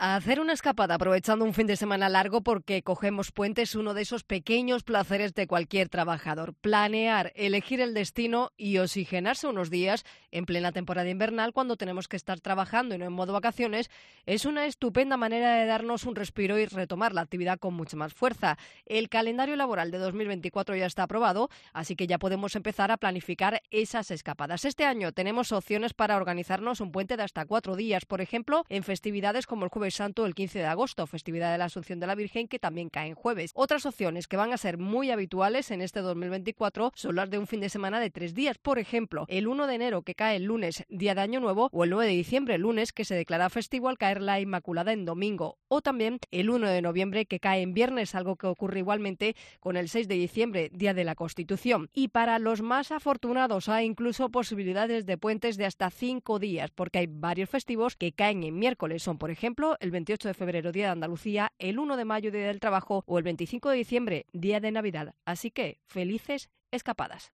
A hacer una escapada aprovechando un fin de semana largo porque cogemos puente es uno de esos pequeños placeres de cualquier trabajador. Planear, elegir el destino y oxigenarse unos días en plena temporada invernal cuando tenemos que estar trabajando y no en modo vacaciones es una estupenda manera de darnos un respiro y retomar la actividad con mucha más fuerza. El calendario laboral de 2024 ya está aprobado, así que ya podemos empezar a planificar esas escapadas. Este año tenemos opciones para organizarnos un puente de hasta 4 días, por ejemplo, en festividades como el Jueves Santo el 15 de agosto, festividad de la Asunción de la Virgen, que también cae en jueves. Otras opciones que van a ser muy habituales en este 2024 son las de un fin de semana de 3 días, por ejemplo, el 1 de enero, que cae el lunes, día de Año Nuevo, o el 9 de diciembre, lunes, que se declara festivo al caer la Inmaculada en domingo, o también el 1 de noviembre, que cae en viernes, algo que ocurre igualmente con el 6 de diciembre, día de la Constitución. Y para los más afortunados hay incluso posibilidades de puentes de hasta 5 días, porque hay varios festivos que caen en miércoles. Son, por ejemplo, el 28 de febrero, Día de Andalucía, el 1 de mayo, Día del Trabajo, o el 25 de diciembre, Día de Navidad. Así que, felices escapadas.